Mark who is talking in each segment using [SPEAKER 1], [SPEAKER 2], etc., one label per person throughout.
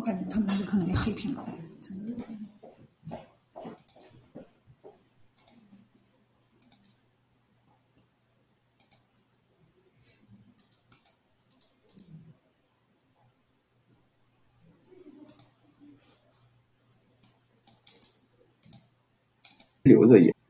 [SPEAKER 1] 感觉他们可能黑屏了。
[SPEAKER 2] 留着也。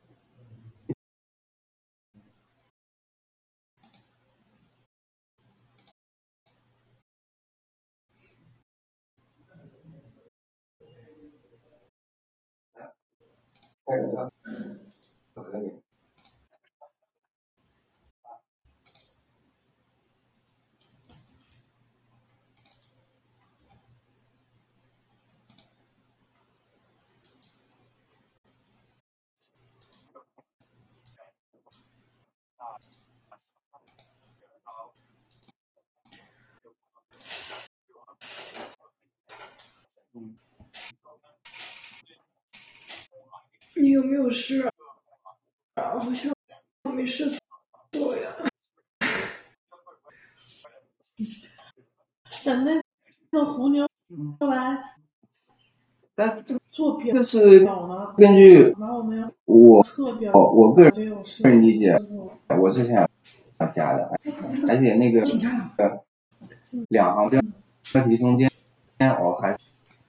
[SPEAKER 1] 你有没有事啊？好像没事做呀。等那个红牛来
[SPEAKER 2] 但
[SPEAKER 1] 做表
[SPEAKER 2] 这是
[SPEAKER 1] 呢，
[SPEAKER 2] 根据
[SPEAKER 1] 然后我们要
[SPEAKER 2] 我
[SPEAKER 1] 测表，
[SPEAKER 2] 我个人理解，
[SPEAKER 1] 我
[SPEAKER 2] 我是想加的，而且那个两行标题中间我还